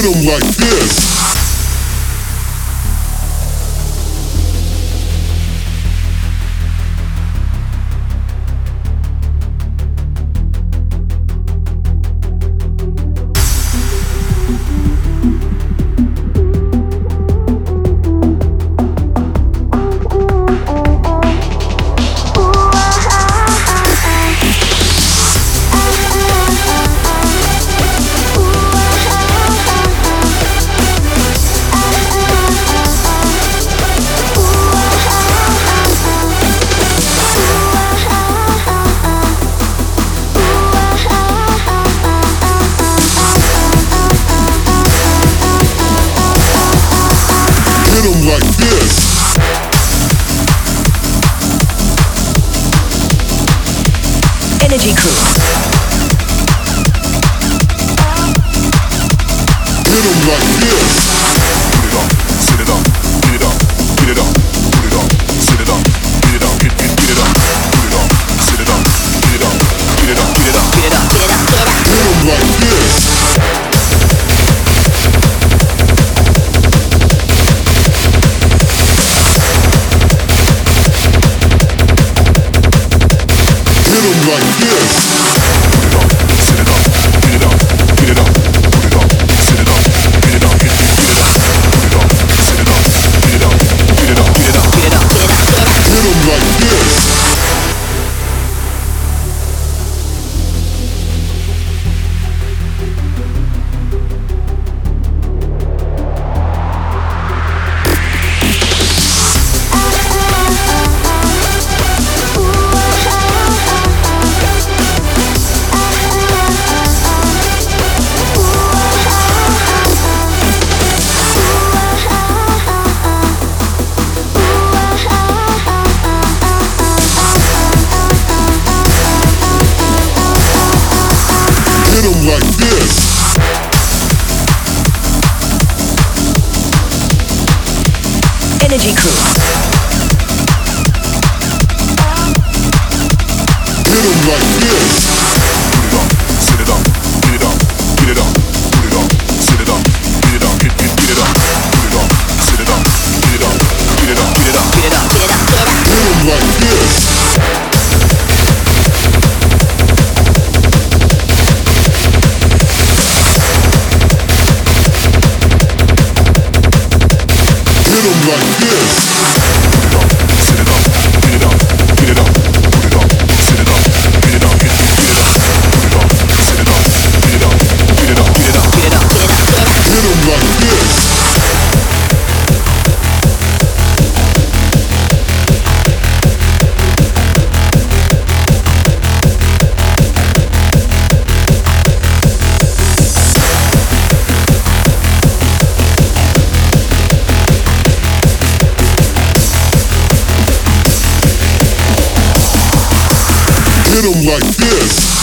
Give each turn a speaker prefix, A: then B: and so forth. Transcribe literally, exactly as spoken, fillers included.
A: 'em like this. Like this.
B: Energy Crew.
A: Hit 'em like this.
C: Put it up, sit it up, get it up, get it up, put it up, sit it up, get it up, get, get, get it up, put it up, sit it up, get it up, get it up, get it up,
B: Get it up, get it up, get it up.
A: Hit 'em like this. Hit 'em like this.
C: put it up, sit it up, get it up, get it up, put it up, sit it up, get it up, get, get, get it up, put it up, sit it up, get it up, get it up, get it up,
B: Get it up, get it up, get it up.
A: Hit 'em like this. Hit 'em like this.
B: Energy Crew.
A: Hit 'em like this.
C: put it up, sit it up, get it up, get it up, put it up, sit it up, get it up, get, get, get it up, put it up, sit it up, get it up, get it up, get it up,
B: Get it up, get it up, get it up.
A: Hit 'em like this. Hit 'em like this.
C: put it up, sit it up, get it up, get it up, put it up, sit it up, get it up, get, get, get it up, put it up, sit it up, get it up, get it up, get it up,
B: Get it up, get it up, get it up.
A: Hit 'em like this. Hit 'em like this.